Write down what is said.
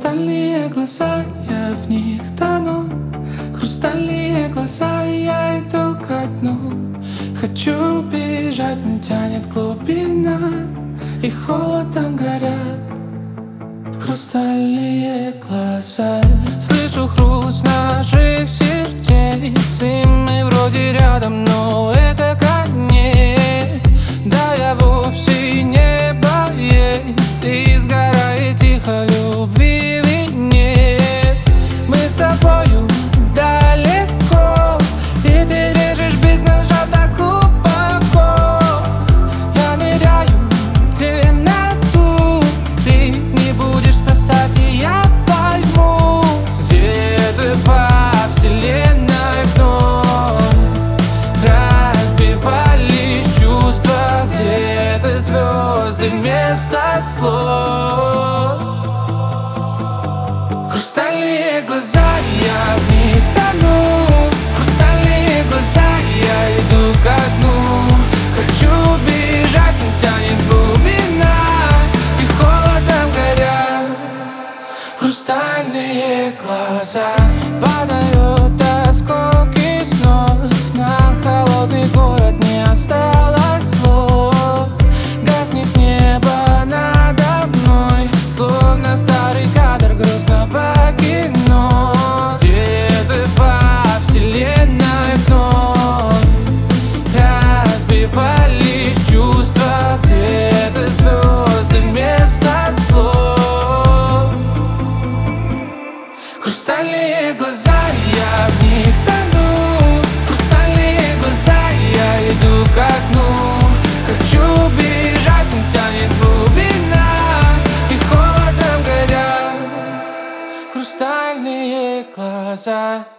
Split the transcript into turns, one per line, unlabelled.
Хрустальные глаза, я в них тону. Хрустальные глаза, я иду ко дну. Хочу бежать, но тянет глубина, и холодом горят хрустальные глаза. Слышу хруст наших сердец, и мы вроде рядом, но это конец. Да, я вовсе не боец, и сгорает тихо любви нет. Мы с тобою далеко, и ты режешь без ножа так глубоко. Я ныряю в темноту, ты не будешь спасать, и я пойму, где-то во вселенной вновь разбивались чувства, где-то звезды вместо слов. Хрустальные глаза, я в них тону. Хрустальные глаза, я иду ко дну. Хочу бежать, но тянет глубина, и холодом горят хрустальные глаза. Падают осколки снов, на холодный город не осталось слов. Гаснет небо надо мной, словно старый кадр грустного кино. Где-то во вселенной вновь разбивались чувства, где-то звезды вместо слов. Хрустальные глаза, я в них тону. Хрустальные глаза, я иду ко дну. Хочу бежать, но тянет глубина, и холодом горят хрустальные глаза.